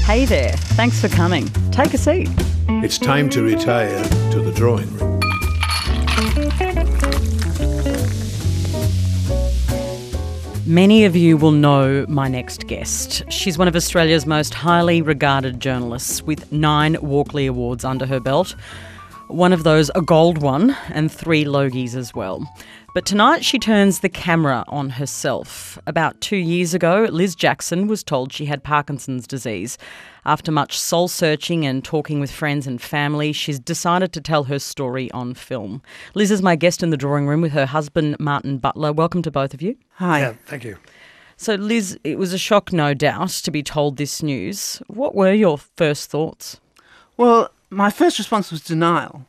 Hey there, thanks for coming. Take a seat. It's time to retire to the drawing room. Many of you will know my next guest. She's one of Australia's most highly regarded journalists with 9 Walkley Awards under her belt. One of those a gold one and 3 Logies as well. But tonight she turns the camera on herself. About 2 years ago, Liz Jackson was told she had Parkinson's disease. After much soul-searching and talking with friends and family, she's decided to tell her story on film. Liz is my guest in the drawing room with her husband, Martin Butler. Welcome to both of you. Hi. Yeah, thank you. So, Liz, it was a shock, no doubt, to be told this news. What were your first thoughts? Well, my first response was denial.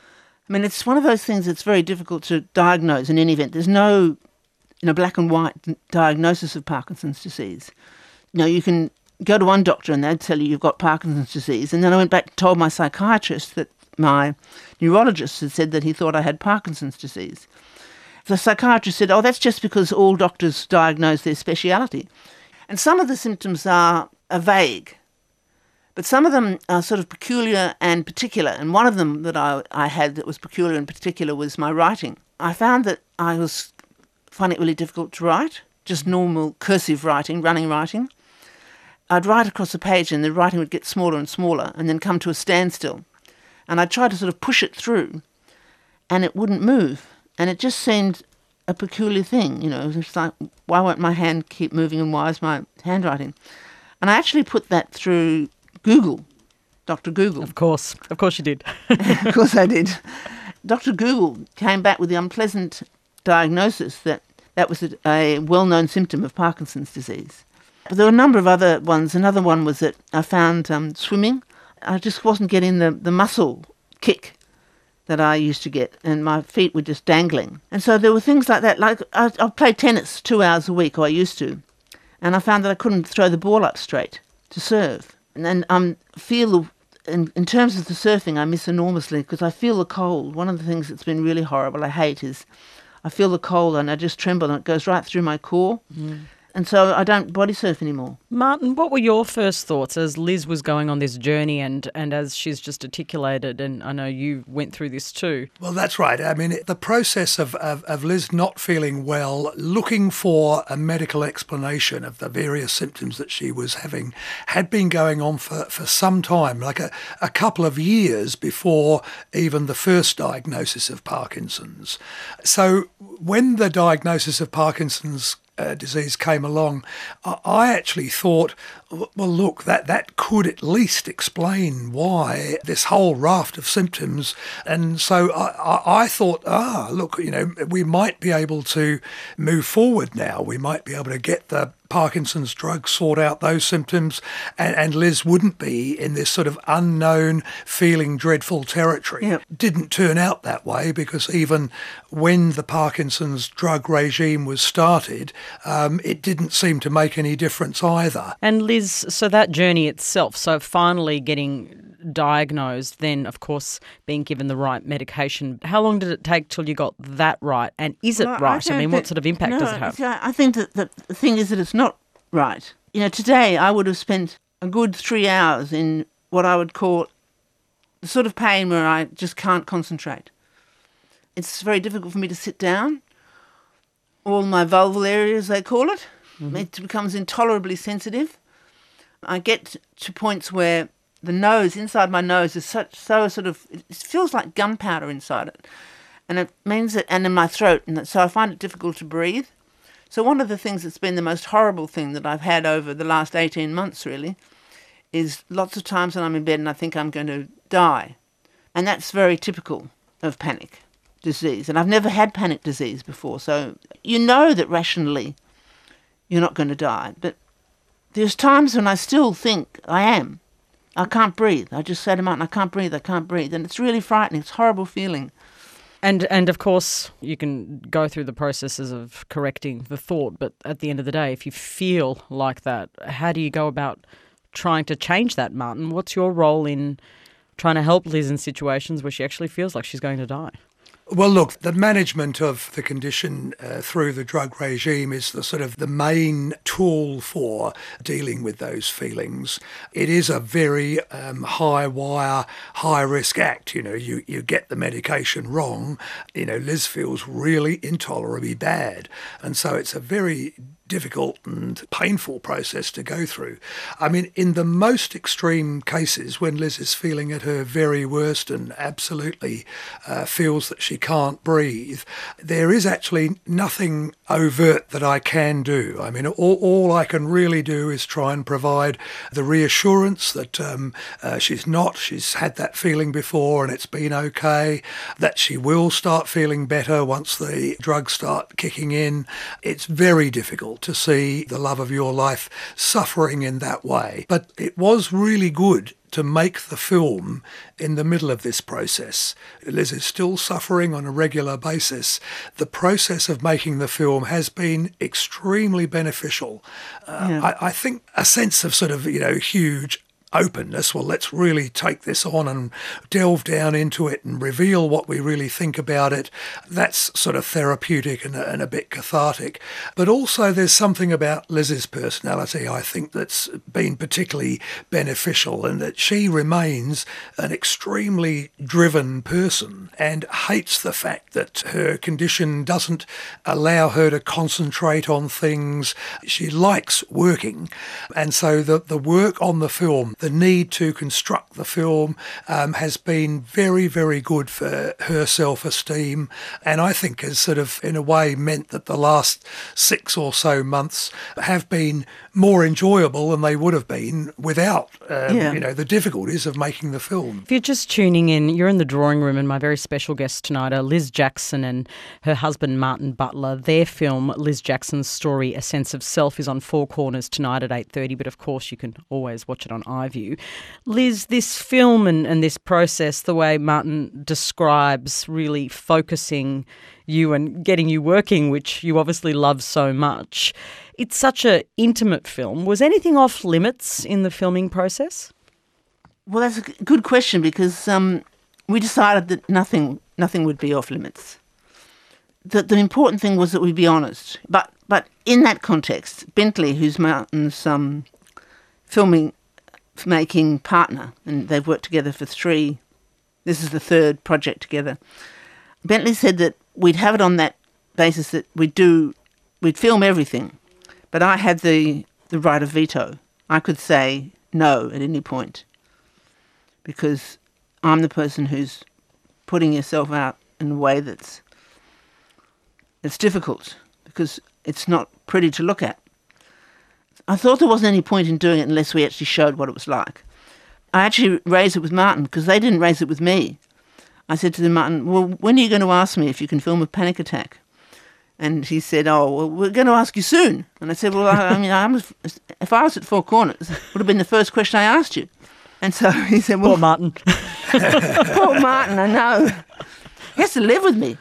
I mean, it's one of those things that's very difficult to diagnose in any event. There's no, black and white diagnosis of Parkinson's disease. You can go to one doctor and they'd tell you you've got Parkinson's disease. And then I went back and told my psychiatrist that my neurologist had said that he thought I had Parkinson's disease. The psychiatrist said, that's just because all doctors diagnose their speciality. And some of the symptoms are vague. But some of them are sort of peculiar and particular. And one of them that I had that was peculiar and particular was my writing. I found that I was finding it really difficult to write, just normal cursive writing, running writing. I'd write across a page and the writing would get smaller and smaller and then come to a standstill. And I'd try to sort of push it through and it wouldn't move. And it just seemed a peculiar thing, It was like, why won't my hand keep moving and why is my handwriting? And I actually put that through Google, Dr. Google. Of course you did. Of course I did. Dr. Google came back with the unpleasant diagnosis that was a well-known symptom of Parkinson's disease. But there were a number of other ones. Another one was that I found swimming. I just wasn't getting the muscle kick that I used to get, and my feet were just dangling. And so there were things like that. Like I played tennis 2 hours a week, or I used to, and I found that I couldn't throw the ball up straight to serve. And then in terms of the surfing, I miss enormously because I feel the cold. One of the things that's been really horrible, I hate, is I feel the cold and I just tremble and it goes right through my core. And so I don't body surf anymore. Martin, what were your first thoughts as Liz was going on this journey and as she's just articulated, and I know you went through this too? Well, that's right. I mean, the process of Liz not feeling well, looking for a medical explanation of the various symptoms that she was having, had been going on for some time, like a couple of years before even the first diagnosis of Parkinson's. So when the diagnosis of Parkinson's disease came along, I actually thought, well, look, that could at least explain why this whole raft of symptoms. And so I thought, look, we might be able to move forward now. We might be able to get the Parkinson's drug, sort out those symptoms, and Liz wouldn't be in this sort of unknown, feeling dreadful territory. Yep. Didn't turn out that way, because even when the Parkinson's drug regime was started, it didn't seem to make any difference either. And Liz, so that journey itself, so finally getting diagnosed, then of course being given the right medication, how long did it take till you got that right? And is it right? I mean, what sort of impact does it have? I think that the thing is that it's not right. Today I would have spent a good 3 hours in what I would call the sort of pain where I just can't concentrate. It's very difficult for me to sit down. All my vulval areas, they call it, it becomes intolerably sensitive. I get to points where the nose, inside my nose, is it feels like gunpowder inside it. And it means that, and in my throat, and so I find it difficult to breathe. So one of the things that's been the most horrible thing that I've had over the last 18 months, really, is lots of times when I'm in bed and I think I'm going to die. And that's very typical of panic disease. And I've never had panic disease before, so you know that rationally you're not going to die. But there's times when I still think I am. I can't breathe. I just say to Martin, I can't breathe. And it's really frightening. It's a horrible feeling. And of course, you can go through the processes of correcting the thought, but at the end of the day, if you feel like that, how do you go about trying to change that, Martin? What's your role in trying to help Liz in situations where she actually feels like she's going to die? Well, look, the management of the condition through the drug regime is the sort of the main tool for dealing with those feelings. It is a very high wire, high risk act. You get the medication wrong, Liz feels really intolerably bad. And so it's a very difficult and painful process to go through. I mean, in the most extreme cases, when Liz is feeling at her very worst and absolutely feels that she can't breathe, there is actually nothing overt that I can do. I mean, all I can really do is try and provide the reassurance that she's had that feeling before and it's been okay, that she will start feeling better once the drugs start kicking in. It's very difficult to see the love of your life suffering in that way. But it was really good to make the film in the middle of this process. Liz is still suffering on a regular basis. The process of making the film has been extremely beneficial. I think a sense of sort of, huge openness, well, let's really take this on and delve down into it and reveal what we really think about it. That's sort of therapeutic and a bit cathartic. But also there's something about Liz's personality, I think, that's been particularly beneficial, and that she remains an extremely driven person and hates the fact that her condition doesn't allow her to concentrate on things. She likes working. And so the work on the film, the need to construct the film has been very, very good for her self-esteem, and I think has sort of, in a way, meant that the last 6 or so months have been more enjoyable than they would have been without, the difficulties of making the film. If you're just tuning in, you're in the drawing room, and my very special guests tonight are Liz Jackson and her husband Martin Butler. Their film, Liz Jackson's Story, A Sense of Self, is on Four Corners tonight at 8:30, but of course you can always watch it on iView. Liz, this film and this process, the way Martin describes really focusing you and getting you working, which you obviously love so much, it's such an intimate film. Was anything off limits in the filming process? Well, that's a good question, because we decided that nothing would be off limits. The important thing was that we be honest. But in that context, Bentley, who's Martin's filmmaking partner, and they've worked together for this is the third project together. Bentley said that we'd have it on that basis that we'd film everything, but I had the right of veto. I could say no at any point, because I'm the person who's putting yourself out in a way that's difficult, because it's not pretty to look at. I thought there wasn't any point in doing it unless we actually showed what it was like. I actually raised it with Martin, because they didn't raise it with me. I said to them, Martin, well, when are you going to ask me if you can film a panic attack? And he said, oh, well, we're going to ask you soon. And I said, well, if I was at Four Corners, it would have been the first question I asked you. And so he said, well... Poor Martin. Poor Martin, I know. He has to live with me.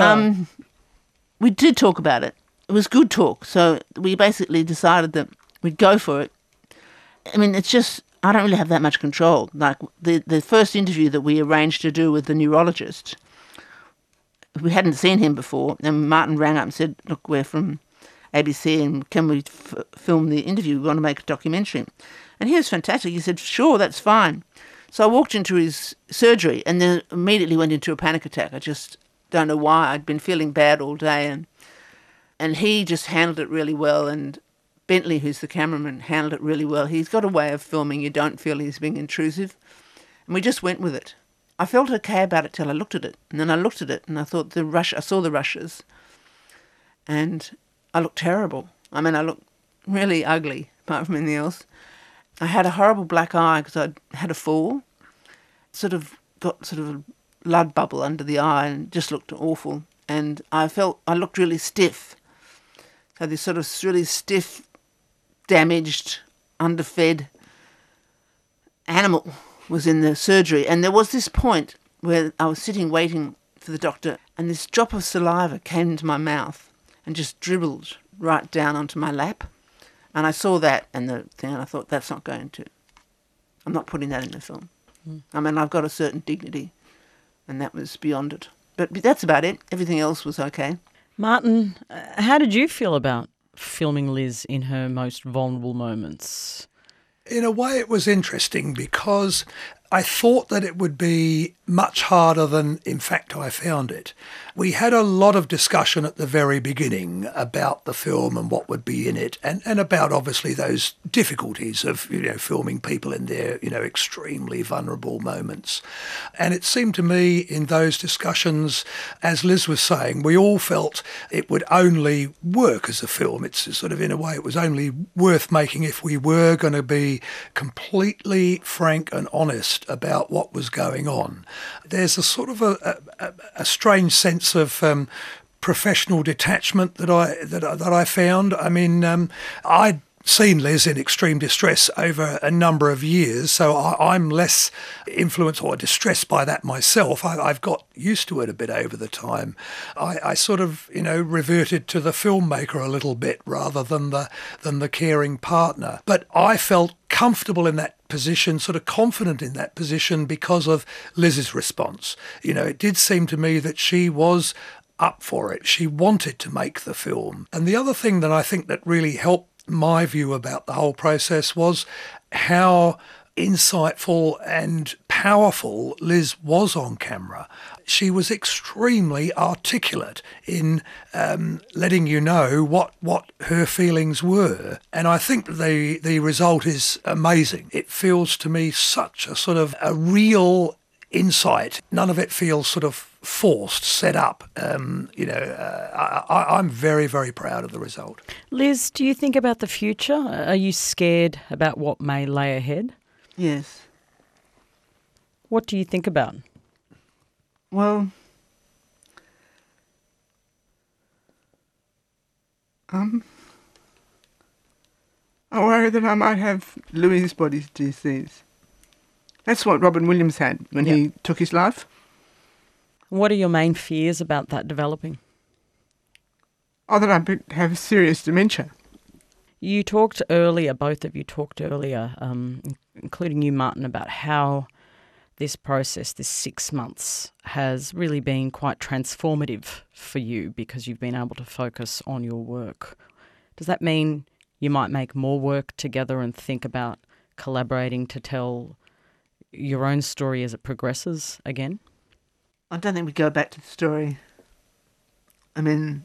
We did talk about it. It was good talk. So we basically decided that we'd go for it. I mean, it's just, I don't really have that much control. Like the first interview that we arranged to do with the neurologist, we hadn't seen him before, and Martin rang up and said, look, we're from ABC and can we film the interview? We want to make a documentary. And he was fantastic. He said, sure, that's fine. So I walked into his surgery and then immediately went into a panic attack. I just don't know why. I'd been feeling bad all day, and he just handled it really well, and Bentley, who's the cameraman, handled it really well. He's got a way of filming you don't feel he's being intrusive, and we just went with it. I felt okay about it till I looked at it, and then I looked at it and I thought I saw the rushes, and I looked terrible. I mean, I looked really ugly, apart from anything else. I had a horrible black eye because I'd had a fall, got a blood bubble under the eye and just looked awful, and I looked really stiff. So this sort of really stiff, damaged, underfed animal was in the surgery. And there was this point where I was sitting waiting for the doctor, and this drop of saliva came into my mouth and just dribbled right down onto my lap. And I saw that and the thing, and I thought, I'm not putting that in the film. I mean, I've got a certain dignity, and that was beyond it. But that's about it. Everything else was okay. Martin, how did you feel about filming Liz in her most vulnerable moments? In a way, it was interesting because I thought that it would be much harder than, in fact, I found it. We had a lot of discussion at the very beginning about the film and what would be in it, and about, obviously, those difficulties of, filming people in their, extremely vulnerable moments. And it seemed to me in those discussions, as Liz was saying, we all felt it would only work as a film. It's sort of, in a way, it was only worth making if we were going to be completely frank and honest about what was going on. There's a sort of a strange sense of professional detachment that I found. I mean, I'd seen Liz in extreme distress over a number of years, so I'm less influenced or distressed by that myself. I've got used to it a bit over the time. I sort of, reverted to the filmmaker a little bit rather than the caring partner. But I felt comfortable in that position, sort of confident in that position because of Liz's response. It did seem to me that she was up for it. She wanted to make the film. And the other thing that I think that really helped my view about the whole process was how insightful and powerful Liz was on camera. She was extremely articulate in letting you know what her feelings were. And I think the result is amazing. It feels to me such a sort of a real insight. None of it feels sort of forced, set up. I'm very, very proud of the result. Liz, do you think about the future? Are you scared about what may lay ahead? Yes. What do you think about? Well, I worry that I might have Lewy body disease. That's what Robin Williams had when he took his life. What are your main fears about that developing? Oh, that I have serious dementia. You talked earlier, both of you talked earlier, including you, Martin, about how this process, this 6 months, has really been quite transformative for you because you've been able to focus on your work. Does that mean you might make more work together and think about collaborating to tell your own story as it progresses again? I don't think we go back to the story. I mean,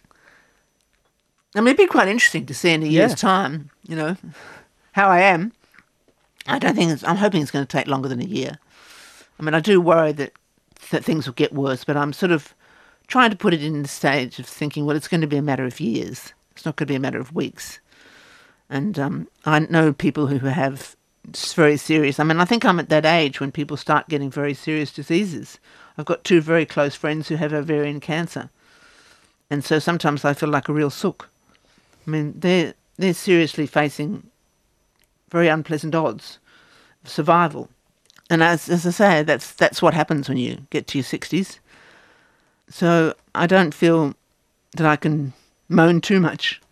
it'd be quite interesting to see in a year's time, how I am. I'm hoping it's going to take longer than a year. I mean, I do worry that things will get worse, but I'm sort of trying to put it in the stage of thinking, well, it's going to be a matter of years. It's not going to be a matter of weeks. And I know people who have very serious... I think I'm at that age when people start getting very serious diseases. I've got 2 very close friends who have ovarian cancer. And so sometimes I feel like a real sook. I mean, they're seriously facing very unpleasant odds of survival. And as I say, that's what happens when you get to your 60s. So I don't feel that I can moan too much.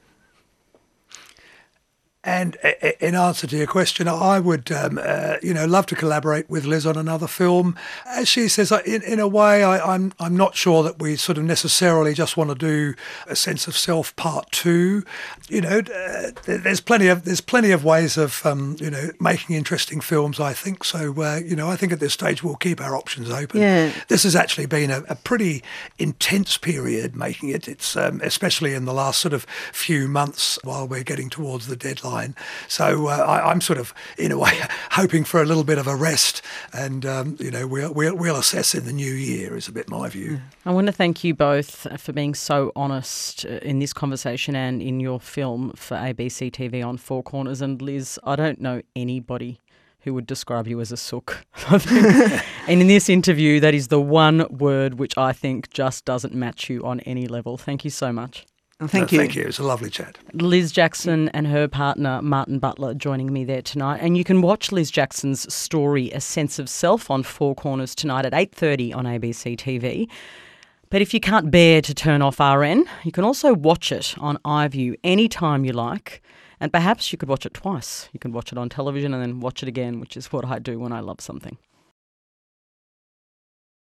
And in answer to your question, I would, love to collaborate with Liz on another film. As she says, in a way, I'm not sure that we sort of necessarily just want to do A Sense of Self Part 2. There's plenty of ways of, making interesting films, I think. So, I think at this stage we'll keep our options open. Yeah. This has actually been a pretty intense period making it. It's especially in the last sort of few months while we're getting towards the deadline. So I'm sort of, in a way, hoping for a little bit of a rest, and we'll assess in the new year, is a bit my view. I want to thank you both for being so honest in this conversation and in your film for ABC TV on Four Corners. And Liz, I don't know anybody who would describe you as a sook. And in this interview, that is the one word which I think just doesn't match you on any level. Thank you so much. Thank you. Thank you. It was a lovely chat. Liz Jackson and her partner, Martin Butler, joining me there tonight. And you can watch Liz Jackson's story, A Sense of Self, on Four Corners tonight at 8:30 on ABC TV. But if you can't bear to turn off RN, you can also watch it on iView anytime you like. And perhaps you could watch it twice. You can watch it on television and then watch it again, which is what I do when I love something.